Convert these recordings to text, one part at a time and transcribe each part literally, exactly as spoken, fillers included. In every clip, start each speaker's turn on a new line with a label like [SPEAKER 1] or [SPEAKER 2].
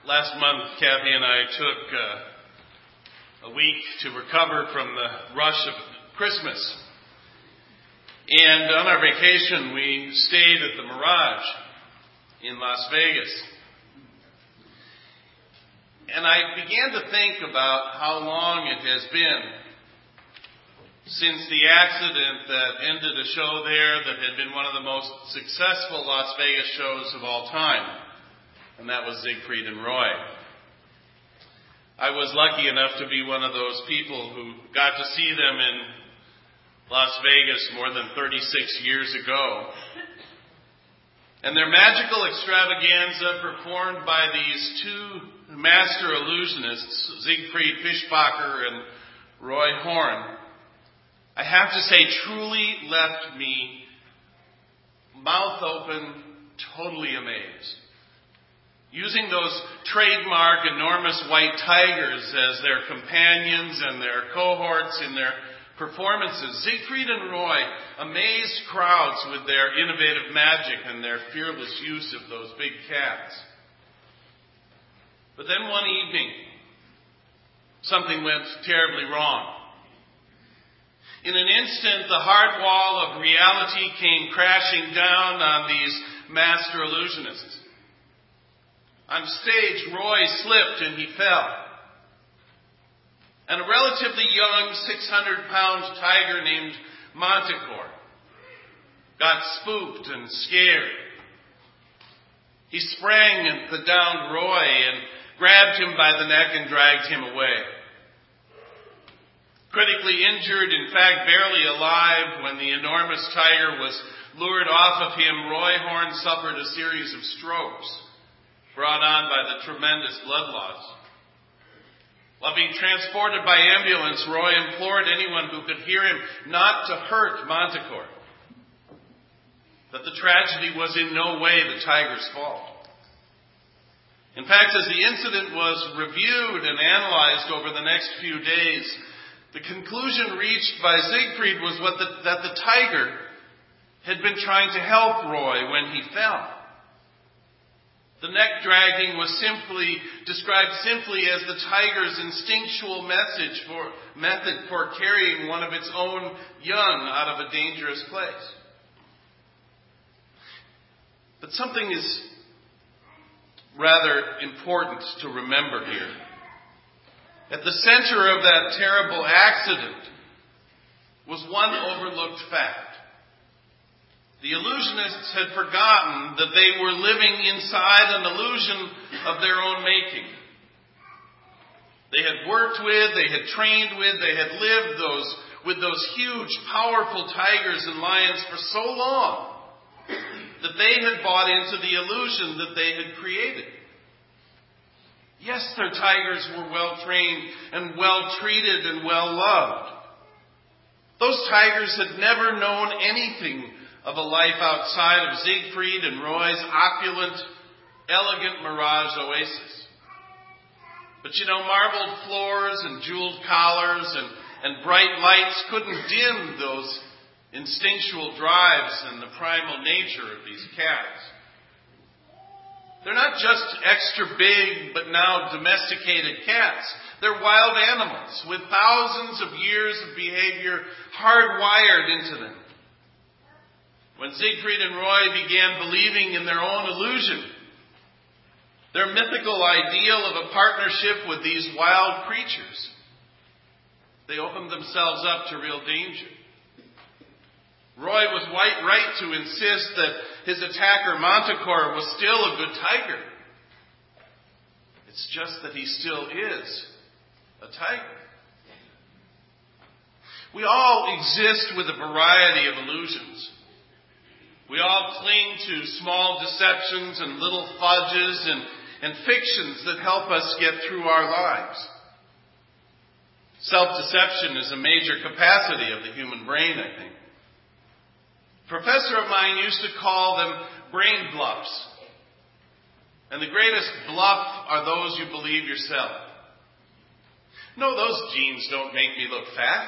[SPEAKER 1] Last month, Kathy and I took uh, a week to recover from the rush of Christmas. And on our vacation, we stayed at the Mirage in Las Vegas. And I began to think about how long it has been since the accident that ended a show there that had been one of the most successful Las Vegas shows of all time. And that was Siegfried and Roy. I was lucky enough to be one of those people who got to see them in Las Vegas more than thirty-six years ago. And their magical extravaganza performed by these two master illusionists, Siegfried Fischbacher and Roy Horn, I have to say truly left me mouth open, totally amazed. Using those trademark enormous white tigers as their companions and their cohorts in their performances, Siegfried and Roy amazed crowds with their innovative magic and their fearless use of those big cats. But then one evening, something went terribly wrong. In an instant, the hard wall of reality came crashing down on these master illusionists. On stage, Roy slipped and he fell. And a relatively young six hundred pound tiger named Manticore got spooked and scared. He sprang at the downed Roy and grabbed him by the neck and dragged him away. Critically injured, in fact barely alive, when the enormous tiger was lured off of him, Roy Horn suffered a series of strokes brought on by the tremendous blood loss. While being transported by ambulance, Roy implored anyone who could hear him not to hurt Manticore. That the tragedy was in no way the tiger's fault. In fact, as the incident was reviewed and analyzed over the next few days, the conclusion reached by Siegfried was what the, that the tiger had been trying to help Roy when he fell. The neck dragging was simply described simply as the tiger's instinctual message for, method for carrying one of its own young out of a dangerous place. But something is rather important to remember here. At the center of that terrible accident was one overlooked fact. The illusionists had forgotten that they were living inside an illusion of their own making. They had worked with, they had trained with, they had lived those with those huge, powerful tigers and lions for so long that they had bought into the illusion that they had created. Yes, their tigers were well trained and well treated and well loved. Those tigers had never known anything of a life outside of Siegfried and Roy's opulent, elegant Mirage oasis. But you know, marbled floors and jeweled collars and, and bright lights couldn't dim those instinctual drives and the primal nature of these cats. They're not just extra big but now domesticated cats. They're wild animals with thousands of years of behavior hardwired into them. When Siegfried and Roy began believing in their own illusion, their mythical ideal of a partnership with these wild creatures, they opened themselves up to real danger. Roy was right to insist that his attacker Manticore was still a good tiger. It's just that he still is a tiger. We all exist with a variety of illusions. We all cling to small deceptions and little fudges and, and fictions that help us get through our lives. Self-deception is a major capacity of the human brain, I think. A professor of mine used to call them brain bluffs. And the greatest bluff are those you believe yourself. No, those jeans don't make me look fat.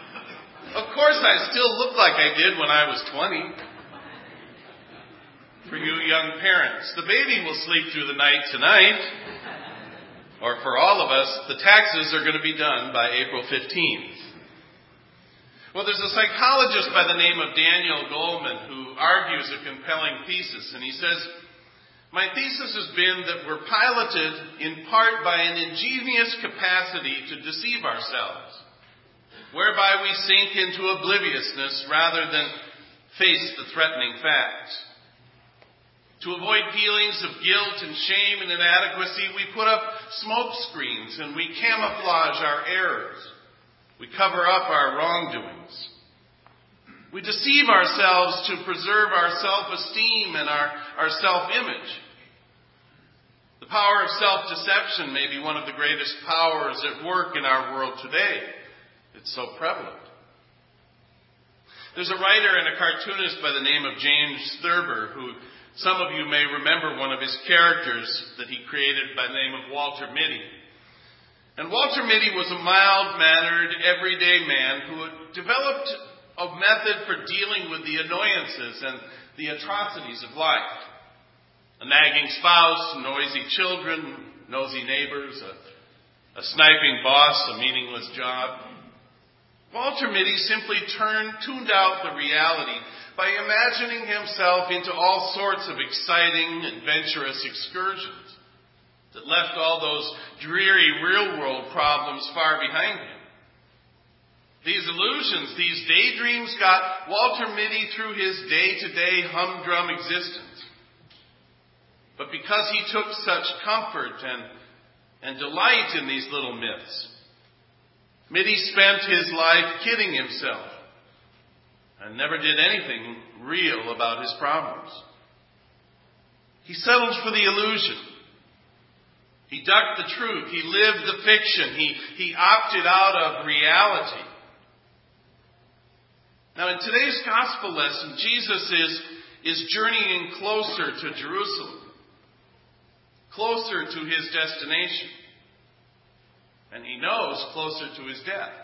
[SPEAKER 1] Of course, I still look like I did when I was twenty. For you young parents, the baby will sleep through the night tonight. Or for all of us, the taxes are going to be done by April fifteenth. Well, there's a psychologist by the name of Daniel Goleman who argues a compelling thesis, and he says, "My thesis has been that we're piloted in part by an ingenious capacity to deceive ourselves, whereby we sink into obliviousness rather than face the threatening facts. To avoid feelings of guilt and shame and inadequacy, we put up smoke screens and we camouflage our errors. We cover up our wrongdoings. We deceive ourselves to preserve our self-esteem and our, our self-image. The power of self-deception may be one of the greatest powers at work in our world today. It's so prevalent. There's a writer and a cartoonist by the name of James Thurber, who some of you may remember one of his characters that he created by the name of Walter Mitty. And Walter Mitty was a mild-mannered, everyday man who had developed a method for dealing with the annoyances and the atrocities of life. A nagging spouse, noisy children, nosy neighbors, a, a sniping boss, a meaningless job. Walter Mitty simply turned, tuned out the reality by imagining himself into all sorts of exciting, adventurous excursions that left all those dreary real-world problems far behind him. These illusions, these daydreams got Walter Mitty through his day-to-day humdrum existence. But because he took such comfort and, and delight in these little myths, Mitty spent his life kidding himself and never did anything real about his problems. He settled for the illusion. He ducked the truth. He lived the fiction. He, he opted out of reality. Now, in today's gospel lesson, Jesus is, is journeying closer to Jerusalem, closer to his destination. And he knows closer to his death.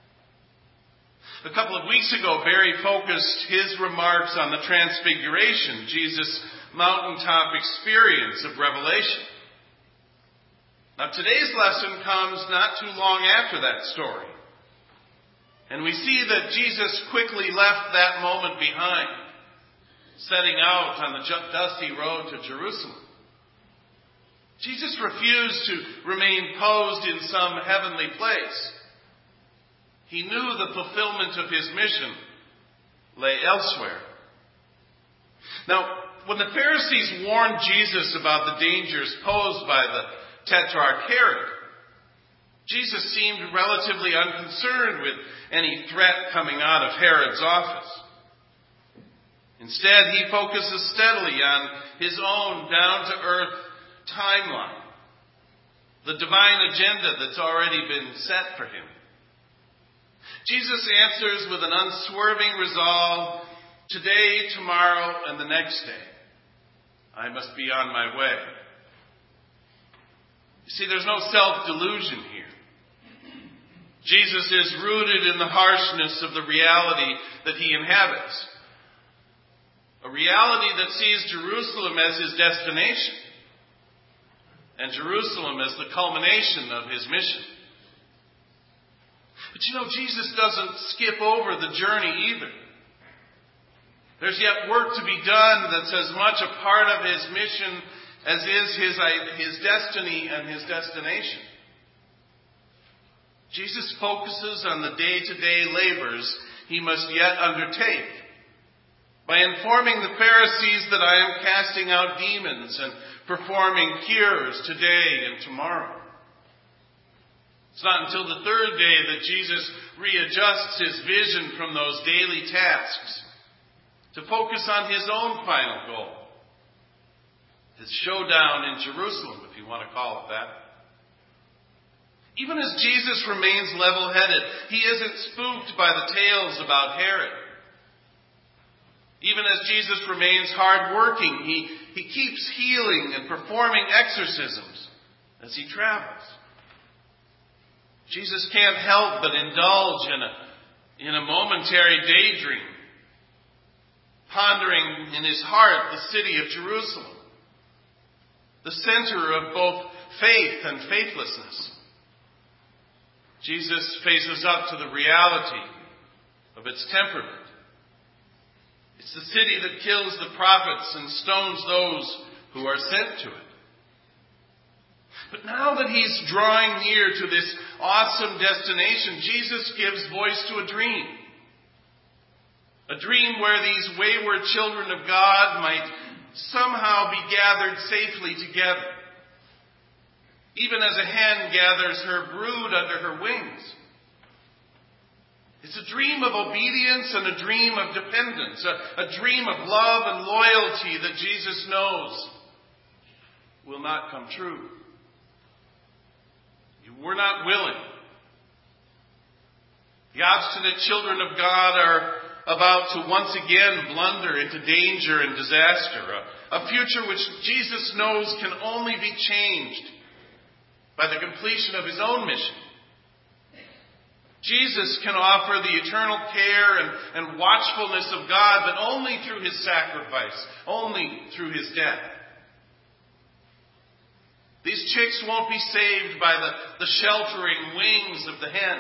[SPEAKER 1] A couple of weeks ago, Barry focused his remarks on the Transfiguration, Jesus' mountaintop experience of Revelation. Now, today's lesson comes not too long after that story. And we see that Jesus quickly left that moment behind, setting out on the dusty road to Jerusalem. Jesus refused to remain posed in some heavenly place. He knew the fulfillment of his mission lay elsewhere. Now, when the Pharisees warned Jesus about the dangers posed by the Tetrarch Herod, Jesus seemed relatively unconcerned with any threat coming out of Herod's office. Instead, he focuses steadily on his own down-to-earth timeline, the divine agenda that's already been set for him. Jesus answers with an unswerving resolve, today, tomorrow, and the next day, I must be on my way. You see, there's no self-delusion here. Jesus is rooted in the harshness of the reality that he inhabits. A reality that sees Jerusalem as his destination and Jerusalem as the culmination of his mission. But you know, Jesus doesn't skip over the journey either. There's yet work to be done that's as much a part of his mission as is his, his destiny and his destination. Jesus focuses on the day-to-day labors he must yet undertake by informing the Pharisees that I am casting out demons and performing cures today and tomorrow. It's not until the third day that Jesus readjusts his vision from those daily tasks to focus on his own final goal, his showdown in Jerusalem, if you want to call it that. Even as Jesus remains level-headed, he isn't spooked by the tales about Herod. Even as Jesus remains hard-working, he, he keeps healing and performing exorcisms as he travels. Jesus can't help but indulge in a, in a momentary daydream. pondering in his heart the city of Jerusalem, the center of both faith and faithlessness. Jesus faces up to the reality of its temperament. It's the city that kills the prophets and stones those who are sent to it. But now that he's drawing near to this awesome destination, Jesus gives voice to a dream. A dream where these wayward children of God might somehow be gathered safely together, even as a hen gathers her brood under her wings. It's a dream of obedience and a dream of dependence, a, a dream of love and loyalty that Jesus knows will not come true. You were not willing. The obstinate children of God are about to once again blunder into danger and disaster, a, a future which Jesus knows can only be changed by the completion of his own mission. Jesus can offer the eternal care and, and watchfulness of God, but only through his sacrifice, only through his death. These chicks won't be saved by the, the sheltering wings of the hen.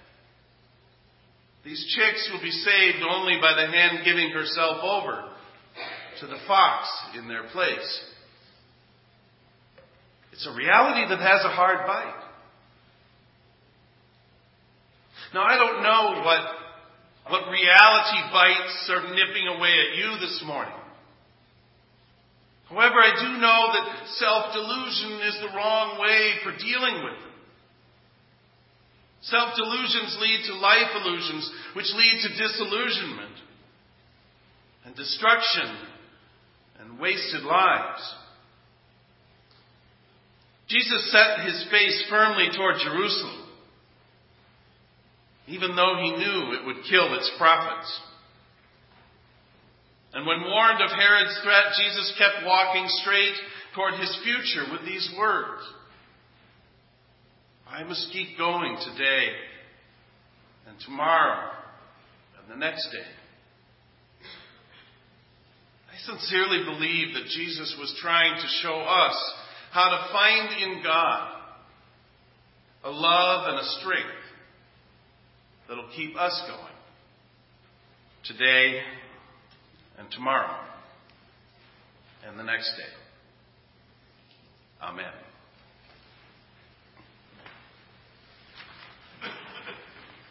[SPEAKER 1] These chicks will be saved only by the hen giving herself over to the fox in their place. It's a reality that has a hard bite. Now, I don't know what, what reality bites are nipping away at you this morning. However, I do know that self-delusion is the wrong way for dealing with them. Self-delusions lead to life illusions, which lead to disillusionment and destruction and wasted lives. Jesus set his face firmly toward Jerusalem, even though he knew it would kill its prophets. And when warned of Herod's threat, Jesus kept walking straight toward his future with these words: I must keep going today and tomorrow and the next day. I sincerely believe that Jesus was trying to show us how to find in God a love and a strength that'll keep us going today and tomorrow and the next day. Amen.